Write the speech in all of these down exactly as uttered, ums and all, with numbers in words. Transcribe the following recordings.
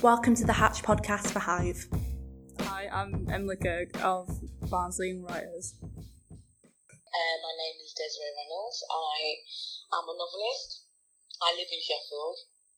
Welcome to the Hatch podcast for Hive. Hi, I'm Emily Kirk of Barnsley Writers. Uh, my name is Desiree Reynolds. I am a novelist. I live in Sheffield.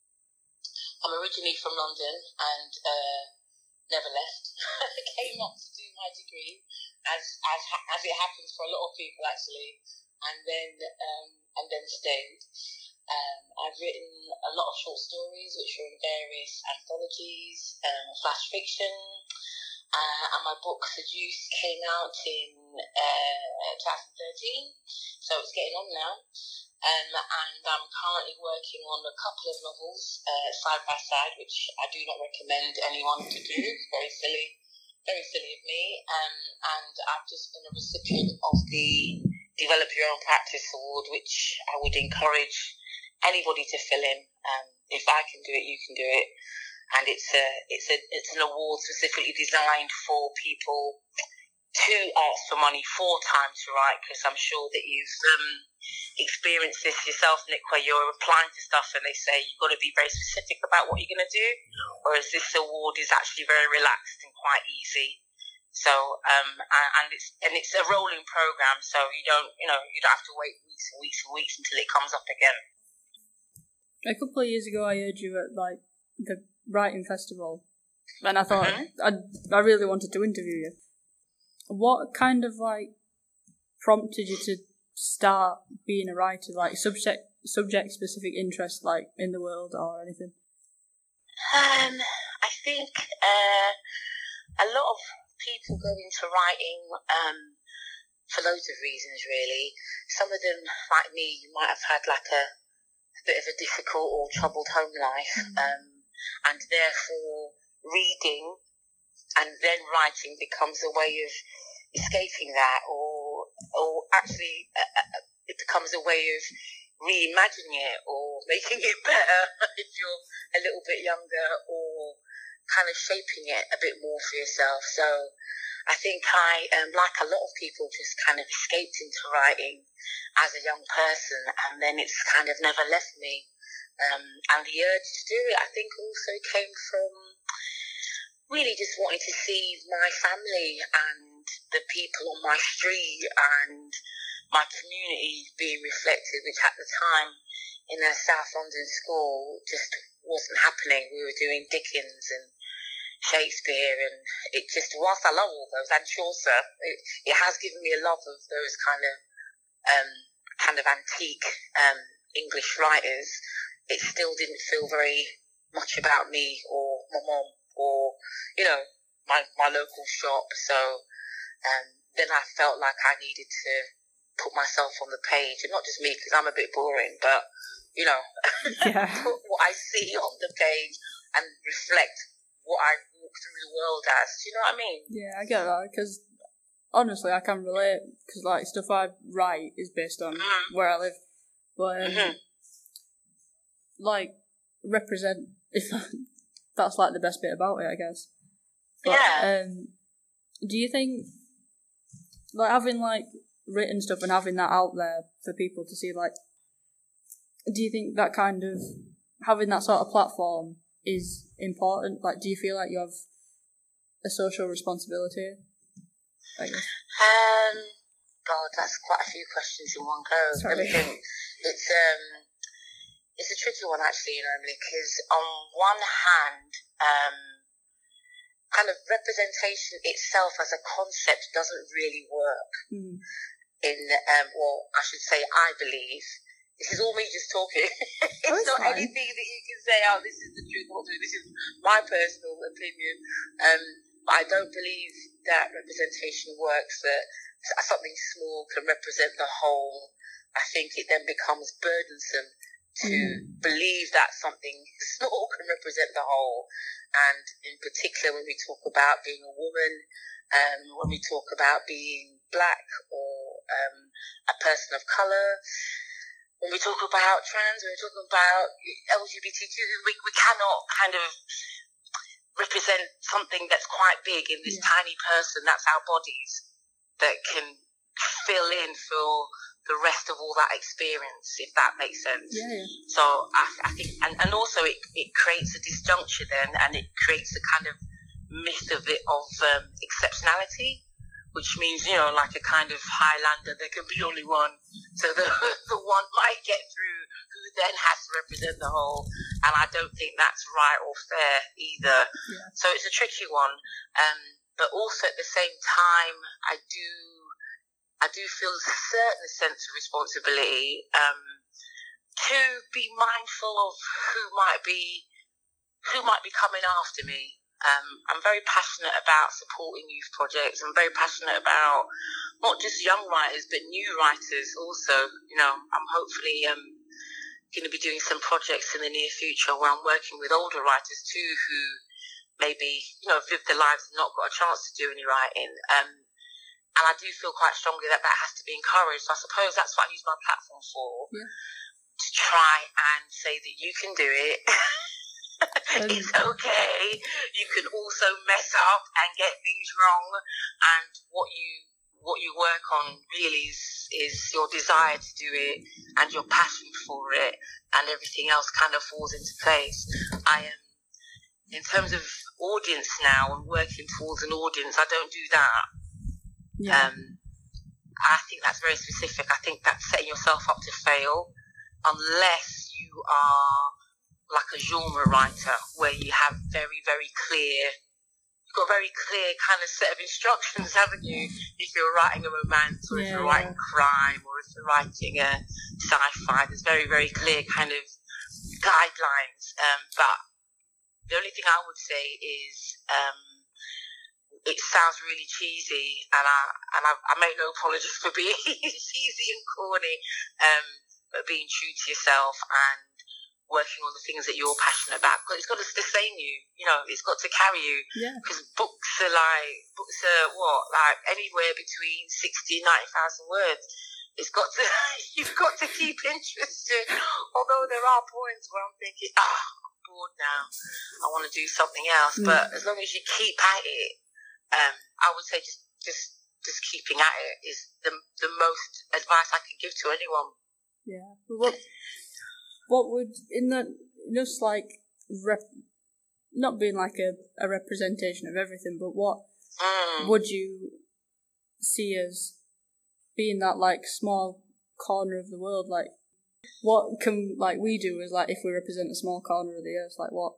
I'm originally from London and uh, never left. I came up to do my degree, as as as it happens for a lot of people actually, and then um, and then stayed. Um, I've written a lot of short stories which are in various anthologies, um, flash fiction, uh, and my book Seduce came out in uh, twenty thirteen, so it's getting on now. Um, and I'm currently working on a couple of novels uh, side by side, which I do not recommend anyone to do. It's very silly, very silly of me. Um, and I've just been a recipient of the Develop Your Own Practice Award, which I would encourage anybody to fill in. Um, if I can do it, you can do it. And it's a it's a it's an award specifically designed for people to ask for money four times to write, because I'm sure that you've um, experienced this yourself, Nick, where you're applying for stuff and they say you've got to be very specific about what you're going to do, yeah. Whereas this award is actually very relaxed and quite easy. So um, and it's and it's a rolling program, so you don't you know you don't have to wait weeks and weeks and weeks until it comes up again. A couple of years ago, I heard you at like the writing festival, and I thought mm-hmm. I I really wanted to interview you. What kind of like prompted you to start being a writer? Like subject subject specific interest, like in the world or anything? Um, I think uh, a lot of people go into writing um for loads of reasons, really. Some of them, like me, you might have had like a bit of a difficult or troubled home life, mm. um, and therefore reading and then writing becomes a way of escaping that, or or actually uh, it becomes a way of reimagining it or making it better if you're a little bit younger, or kind of shaping it a bit more for yourself. So I think I, um, like a lot of people, just kind of escaped into writing as a young person, and then it's kind of never left me. Um, and the urge to do it, I think, also came from really just wanting to see my family and the people on my street and my community being reflected, which at the time in a South London school just wasn't happening. We were doing Dickens and Shakespeare, and it just, whilst I love all those, and Chaucer, it, it has given me a love of those kind of um, kind of antique um, English writers, it still didn't feel very much about me or my mum or, you know, my, my local shop. So um, then I felt like I needed to put myself on the page, and not just me, because I'm a bit boring, but, you know, yeah. Put what I see on the page and reflect what I walk through the world as. Do you know what I mean? Yeah, I get that, because honestly, I can relate, because like stuff I write is based on mm-hmm. where I live, but um, mm-hmm. like represent, if that's like the best bit about it, I guess. But, yeah. Um, do you think like having like written stuff and having that out there for people to see, like, do you think that kind of having that sort of platform is important? Like, do you feel like you have a social responsibility, I guess? Um, God, that's quite a few questions in one go. Sorry. It's um, it's a tricky one actually, you know, because on one hand, um, kind of representation itself as a concept doesn't really work. Mm. In um, well, I should say, I believe. This is all me just talking. It's oh, not fine. anything that you can say, oh, this is the truth, not true. This is my personal opinion. Um, but I don't believe that representation works, that something small can represent the whole. I think it then becomes burdensome to mm. believe that something small can represent the whole. And in particular, when we talk about being a woman, um, when we talk about being black or um, a person of colour, when we talk about trans, when we talk about L G B T Q, we, we cannot kind of represent something that's quite big in this yeah. tiny person. That's our bodies that can fill in for the rest of all that experience, if that makes sense. Yeah, yeah. So I, I think, and, and also it, it creates a disjuncture then, and it creates a kind of myth of it of um, exceptionality, which means, you know, like a kind of Highlander, there can be only one. So the, the one might get through who then has to represent the whole. And I don't think that's right or fair either. Yeah. So it's a tricky one. Um, but also at the same time, I do, I do feel a certain sense of responsibility um, to be mindful of who might be, who might be coming after me. Um, I'm very passionate about supporting youth projects. I'm very passionate about not just young writers, but new writers also. You know, I'm hopefully um, going to be doing some projects in the near future where I'm working with older writers too, who maybe, you know, have lived their lives and not got a chance to do any writing. Um, and I do feel quite strongly that that has to be encouraged. So I suppose that's what I use my platform for, Yeah. to try and say that you can do it. Um, It's okay. You can also mess up and get things wrong, and what you what you work on really is is your desire to do it and your passion for it, and everything else kind of falls into place. I am, in terms of audience now and working towards an audience, I don't do that. yeah. Um, I think that's very specific. I think that's setting yourself up to fail unless you are like a genre writer where you have very, very clear, you've got a very clear kind of set of instructions, haven't you? If you're writing a romance, or Yeah, if you're yeah. writing crime, or if you're writing a sci-fi, there's very, very clear kind of guidelines. Um, but the only thing I would say is, um, it sounds really cheesy, and I and I, I make no apologies for being cheesy and corny, um, but being true to yourself and working on the things that you're passionate about, because it's got to sustain you. You know, it's got to carry you. Yeah. Because books are like books are what like anywhere between sixty and ninety thousand words. It's got to you've got to keep interested. Although there are points where I'm thinking, ah, I'm bored now. I want to do something else. Mm. But as long as you keep at it, um, I would say just just just keeping at it is the the most advice I can give to anyone. Yeah. But what what would in that just like rep, not being like a, a representation of everything, but what Mm. would you see as being that like small corner of the world? Like what can like we do as like if we represent a small corner of the earth, like what?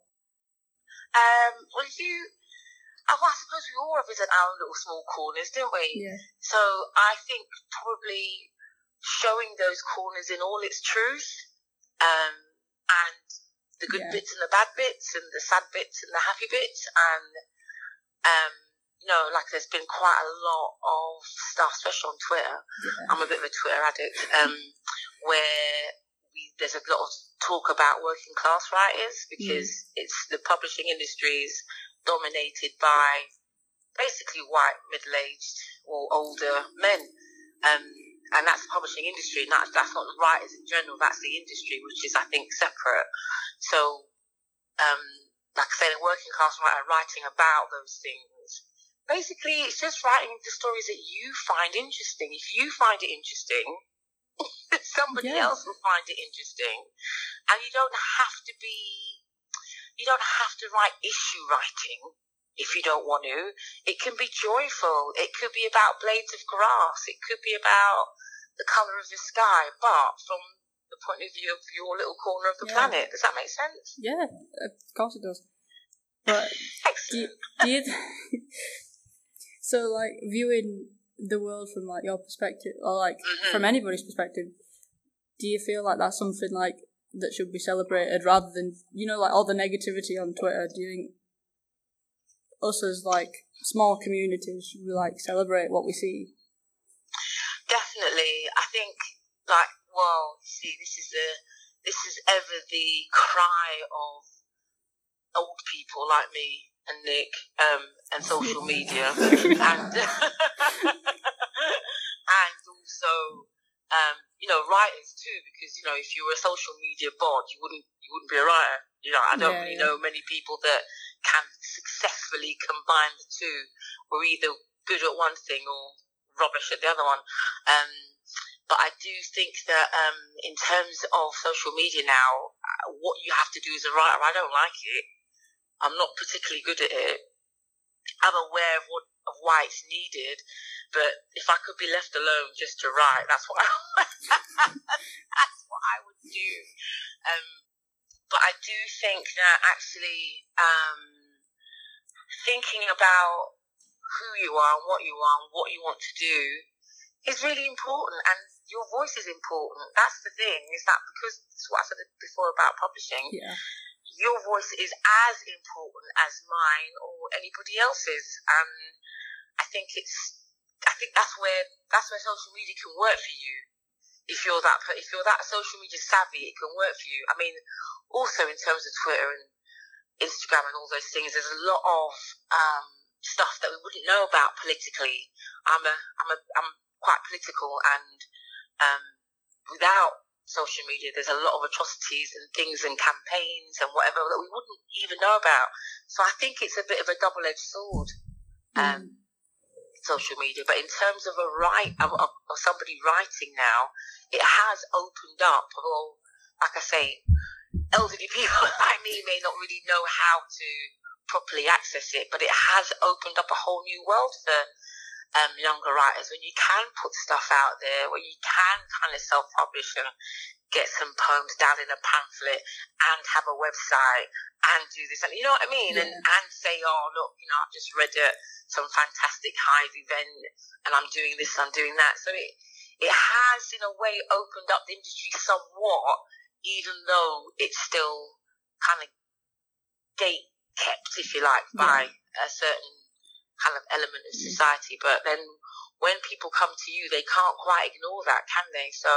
Um, well, you, oh, well, I suppose we all represent our own little small corners, don't we? Yeah. So I think probably showing those corners in all its truth, um, and the good Yeah. bits and the bad bits, and the sad bits and the happy bits, and um, you know, like there's been quite a lot of stuff, especially on Twitter. Yeah. I'm a bit of a Twitter addict, um, where we, there's a lot of talk about working class writers because it's the publishing industry is dominated by basically white, middle-aged or older men. Um, and that's the publishing industry, and that's, that's not the writers in general, that's the industry, which is, I think, separate. So, um, like I said, a working class writer writing about those things, basically it's just writing the stories that you find interesting. If you find it interesting, somebody Yeah. else will find it interesting. And you don't have to be, you don't have to write issue writing if you don't want to. It can be joyful. It could be about blades of grass. It could be about the colour of the sky, but from the point of view of your little corner of the Yeah. planet. Does that make sense? Yeah, of course it does. But do you, Excellent. do you so like viewing the world from like your perspective, or like Mhm. from anybody's perspective, do you feel like that's something like that should be celebrated rather than, you know, like all the negativity on Twitter? Do you think us as like small communities should we like celebrate what we see? Definitely. I think, like, well, see, this is the, this is ever the cry of old people like me and Nick, um, and social media, and and also, um, you know, writers too, because you know, if you were a social media bod, you wouldn't, you wouldn't be a writer. You know, I don't Yeah, really yeah. know many people that can successfully combine the two. We're either good at one thing or rubbish at the other one. Um, But I do think that um, in terms of social media now, what you have to do as a writer, I don't like it. I'm not particularly good at it. I'm aware of what of why it's needed, but if I could be left alone just to write, that's what I, that's what I would do. Um, but I do think that actually um, thinking about who you are and what you are and what you want to do is really important, and your voice is important. That's the thing, is that because that's what I said before about publishing. Yeah. Your voice is as important as mine or anybody else's. Um, I think it's. I think that's where that's where social media can work for you. If you're that if you're that social media savvy, it can work for you. I mean, also in terms of Twitter and Instagram and all those things, there's a lot of um, stuff that we wouldn't know about politically. I'm a I'm a I'm quite political, and um, without social media, there's a lot of atrocities and things and campaigns and whatever that we wouldn't even know about. So I think it's a bit of a double-edged sword, um, mm. social media. But in terms of a write of, of, of somebody writing now, it has opened up. Well, like I say, elderly people like me may not really know how to properly access it, but it has opened up a whole new world for Um, younger writers, when you can put stuff out there, where you can kind of self-publish and get some poems down in a pamphlet and have a website and do this, and you know what I mean, yeah. and and say, oh look, you know, I've just read at some fantastic Hive event and I'm doing this, I'm doing that. So it it has in a way opened up the industry somewhat, even though it's still kind of gate kept, if you like, by yeah. a certain kind of element of society. But then when people come to you, they can't quite ignore that, can they? So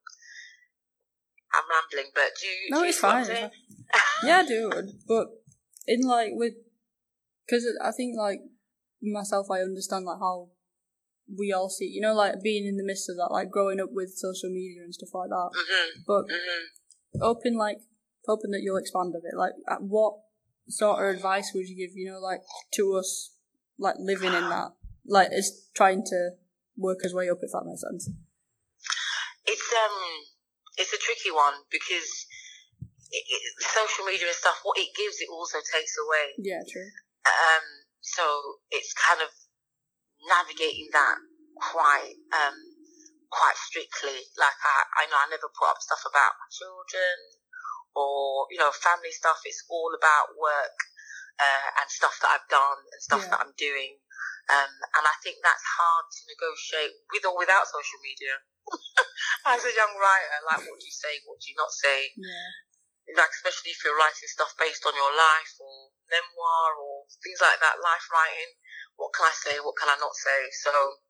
I'm rambling, but do you no do it's fine, it's fine. Yeah, I do, but in like with because I think like myself, I understand like how we all see, you know, like being in the midst of that, like growing up with social media and stuff like that. Mm-hmm. But mm-hmm. hoping like hoping that you'll expand a bit, like what sort of advice would you give, you know, like to us, like living in that, like is trying to work his way up, if that makes sense? It's um, it's a tricky one because it, it, social media and stuff, what it gives, it also takes away. Yeah, true. Um, so it's kind of navigating that quite um, quite strictly. Like I, I know I never put up stuff about my children or you know family stuff. It's all about work. Uh, and stuff that I've done and stuff yeah. that I'm doing. Um, and I think that's hard to negotiate with or without social media. As a young writer, like what do you say, what do you not say? Yeah. Like especially if you're writing stuff based on your life or memoir or things like that, life writing, what can I say, what can I not say? So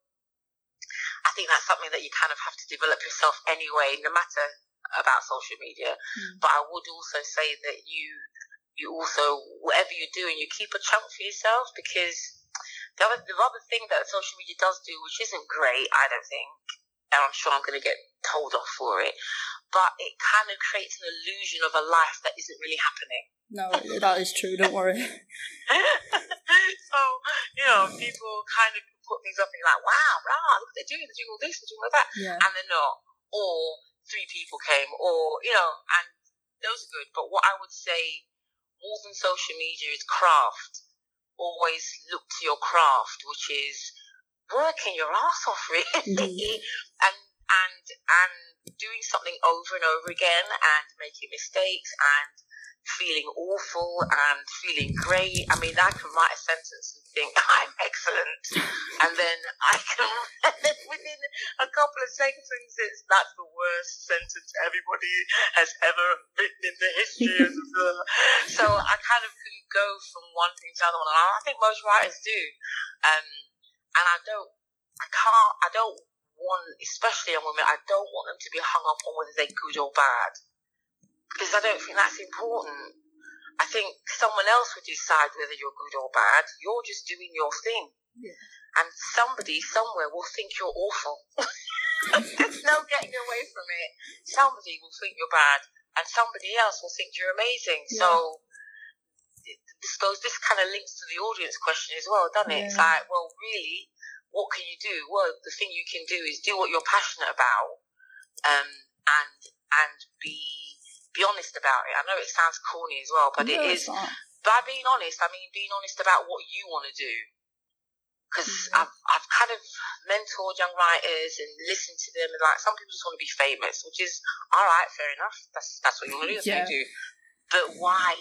I think that's something that you kind of have to develop yourself anyway, no matter about social media. Mm. But I would also say that you You also, whatever you're doing, you keep a chunk for yourself, because the other, the other thing that social media does do, which isn't great, I don't think, and I'm sure I'm going to get told off for it, but it kind of creates an illusion of a life that isn't really happening. No, that is true, don't worry. So, you know, people kind of put things up and you're like, wow, wow, look what they're doing, they're doing all this, they're doing all that, yeah. and they're not. Or three people came, or, you know, and those are good, but what I would say, more than social media, is craft. Always look to your craft, which is working your ass off, really, mm-hmm. and and and doing something over and over again, and making mistakes, and feeling awful, and feeling great. I mean, I can write a sentence and think I'm excellent, and then I can, and then within a couple of sentences, that's the worst sentence everybody has ever written in the history of the. So I kind of can go from one thing to another one, and I think most writers do. Um, and I don't, I can't, I don't want, especially on women, I don't want them to be hung up on whether they're good or bad. Because I don't think that's important. I think someone else would decide whether you're good or bad. You're just doing your thing. Yeah. And somebody somewhere will think you're awful. There's no getting away from it. Somebody will think you're bad, and somebody else will think you're amazing. Yeah. So this goes, this kind of links to the audience question as well, doesn't it? Yeah. It's like, well, really, what can you do? Well, the thing you can do is do what you're passionate about, um, and and be be honest about it. I know it sounds corny as well, but no, it is. Not. By being honest, I mean being honest about what you want to do. Because mm-hmm. I've I've kind of mentored young writers and listened to them, and like some people just want to be famous, which is all right, fair enough. That's that's what you want to do. Yeah. do. But why?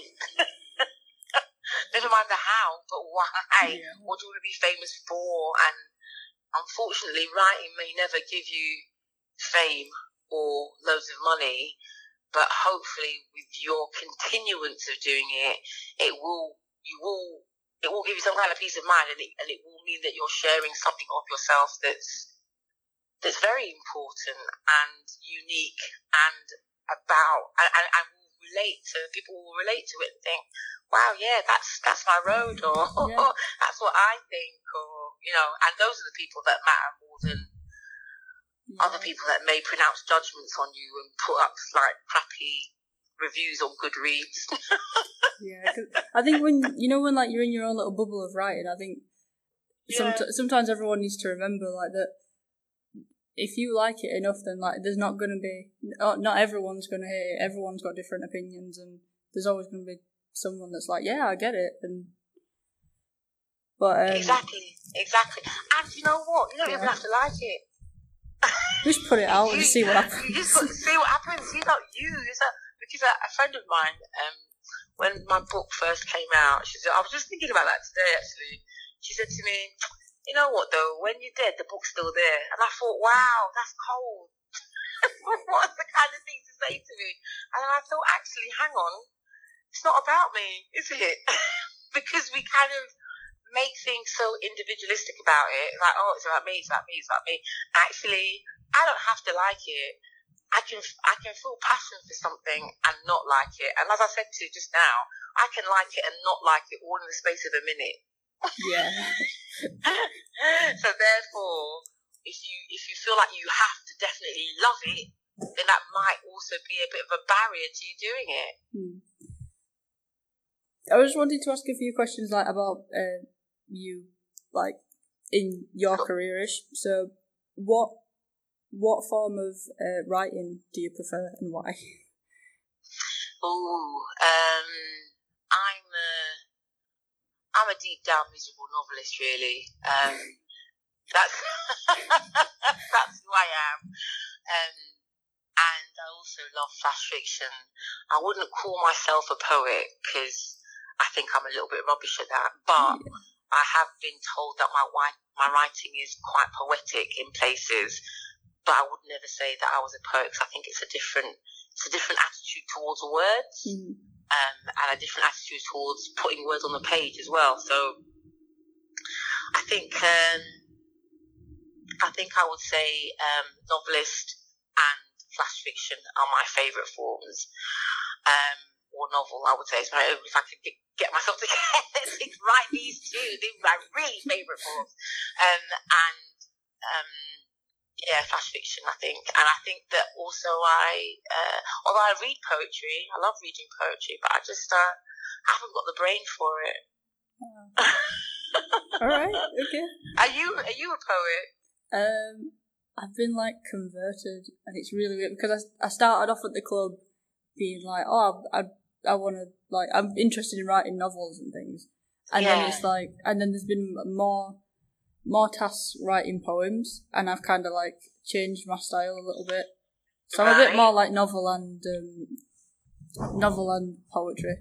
Never mind the how, but why? Yeah. What do you want to be famous for? And unfortunately, writing may never give you fame or loads of money, but hopefully, with your continuance of doing it, it will you will. It will give you some kind of peace of mind, and it, and it will mean that you're sharing something of yourself that's that's very important and unique and about and, and, and will relate to people will relate to it and think, wow, yeah, that's that's my road, or yeah. that's what I think, or you know, and those are the people that matter more than yeah. other people that may pronounce judgments on you and put up like crappy reviews on Goodreads. Yeah, cause I think when you know when like you're in your own little bubble of writing, I think yeah. some, sometimes everyone needs to remember like that. If you like it enough, then like there's not going to be not, not everyone's going to hate it. Everyone's got different opinions, and there's always going to be someone that's like, yeah, I get it, and but um, exactly, exactly. And you know what? You don't yeah. even have to like it. Just put it out you, and see what happens. You just put, see what happens. You not you. It's a, because a, a friend of mine, um, when my book first came out, she said, I was just thinking about that today. Actually, she said to me, "You know what? Though, when you're dead, the book's still there." And I thought, "Wow, that's cold." What's the kind of thing to say to me? And then I thought, actually, hang on, it's not about me, is it? Because we kind of make things so individualistic about it, like, oh, it's about me, it's about me, it's about me. Actually, I don't have to like it. I can I can feel passion for something and not like it. And as I said to you just now, I can like it and not like it all in the space of a minute. Yeah. So therefore, if you if you feel like you have to definitely love it, then that might also be a bit of a barrier to you doing it. Hmm. I just wanted to ask a few questions like about uh, you, like in your career-ish. So, what what form of uh, writing do you prefer and why? Oh, um, I'm a I'm a deep down miserable novelist, really. Um, that's that's who I am. Um, and I also love flash fiction. I wouldn't call myself a poet because I think I'm a little bit rubbish at that, but yeah. I have been told that my my writing is quite poetic in places. But I would never say that I was a poet because I think it's a different, it's a different attitude towards words, mm. um, and a different attitude towards putting words on the page as well. So I think, um, I think I would say um, novelist and flash fiction are my favourite forms, um, or novel. I would say, so if I could get, get myself together to write these two, these are my really favourite forms, um, and. Um, Yeah, flash fiction, I think. And I think that also I, uh, although I read poetry, I love reading poetry, but I just uh, haven't got the brain for it. Oh. All right, okay. Are you are you a poet? Um, I've been like converted, and it's really weird because I I started off at the club being like, oh, I I want to like I'm interested in writing novels and things, and yeah. then it's like, and then there's been more. more tasks writing poems, and I've kind of like changed my style a little bit. So I'm a bit more like novel and um, novel and poetry.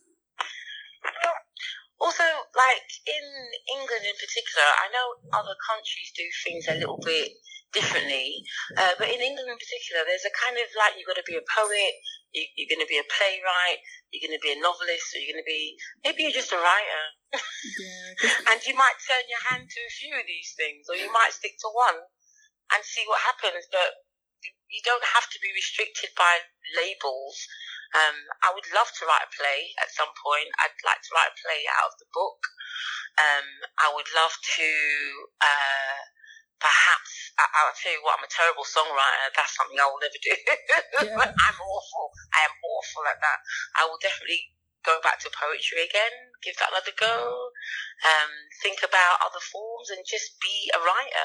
Also, like in England in particular, I know other countries do things a little bit differently, uh, but in England in particular, there's a kind of like you've got to be a poet, you, you're going to be a playwright, you're going to be a novelist, or you're going to be maybe you're just a writer. Yeah, and you might turn your hand to a few of these things, or you might stick to one and see what happens. But you don't have to be restricted by labels. Um, I would love to write a play at some point. I'd like to write a play out of the book. Um, I would love to, uh, perhaps, I, I'll tell you what, I'm a terrible songwriter. That's something I will never do. Yeah. I'm awful. I am awful at that. I will definitely go back to poetry again, give that another go, um, think about other forms and just be a writer.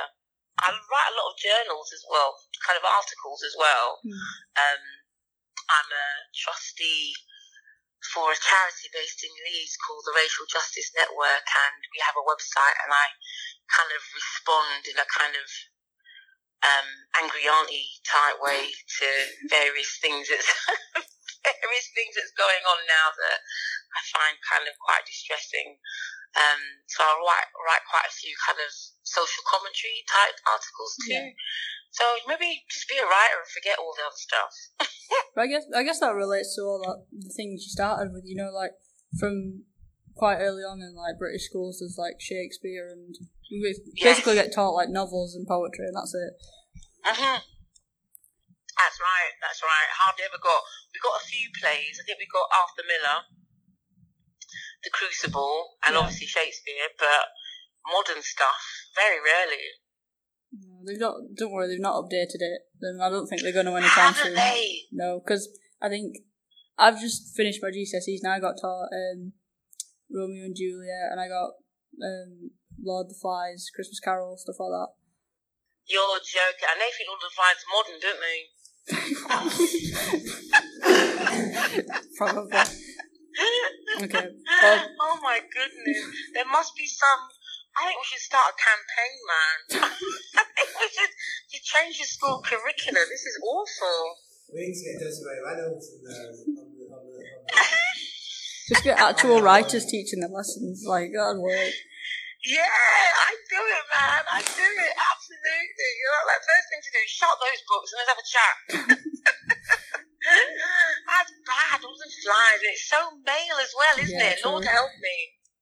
I write a lot of journals as well, kind of articles as well. Mm. Um, I'm a trustee for a charity based in Leeds called the Racial Justice Network, and we have a website, and I kind of respond in a kind of um, angry auntie type way to various things that's various things that's going on now that I find kind of quite distressing. Um, so I write write quite a few kind of social commentary type articles too. Yeah. So maybe just be a writer and forget all the other stuff. But I guess I guess that relates to all that the things you started with. You know, like from quite early on in like British schools, there's like Shakespeare, and we basically yes. get taught like novels and poetry, and that's it. Mhm. That's right. That's right. Hardly ever got. We got a few plays. I think we got Arthur Miller, The Crucible, and yeah. obviously Shakespeare, but modern stuff, very rarely. No, they've not, don't worry, they've not updated it. I don't think they're going to anytime soon. Haven't they? No, because I think I've just finished my G C S Es now. I got taught um, Romeo and Juliet, and I got um, Lord of the Flies, Christmas Carol, stuff like that. You're joking. And they think Lord of the Flies are modern, don't they? Probably. Okay. Well, oh my goodness. There must be some. I think we should start a campaign, man. I think we should you change your school curriculum. This is awful. We need to get Desiree Reynolds in there. On the, on the, on the... Just get actual writers teaching the lessons. Like, that'd work. Yeah, I do it, man. I do it. Absolutely. You know, like, first thing to do is shut those books and let's have a chat. That's bad. All the flies. It's so male as well, isn't yeah, it? True. Lord help me.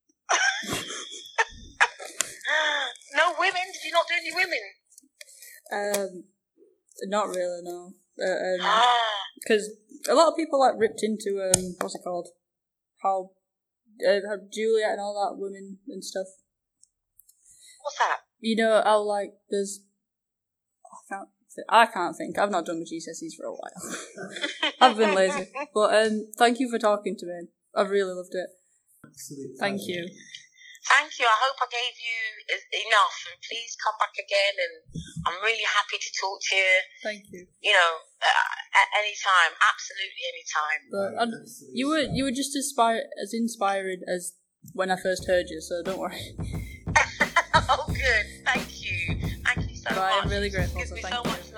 No women? Did you not do any women? Um, not really, no. Because uh, um, a lot of people like ripped into um, what's it called? How, uh, how Juliet and all that women and stuff. What's that? You know how like there's I can't th- I can't think. I've not done my G C S Es for a while. I've been lazy, but um, thank you for talking to me. I've really loved it. Absolutely. Thank you. Thank you. I hope I gave you enough, and please come back again. And I'm really happy to talk to you. Thank you. You know, uh, at any time, absolutely any time. But um, you were you were just as inspired as inspiring as when I first heard you, so don't worry. Oh, good. Thank you. Thank you so but much. I'm really grateful. Gives So me thank so you. much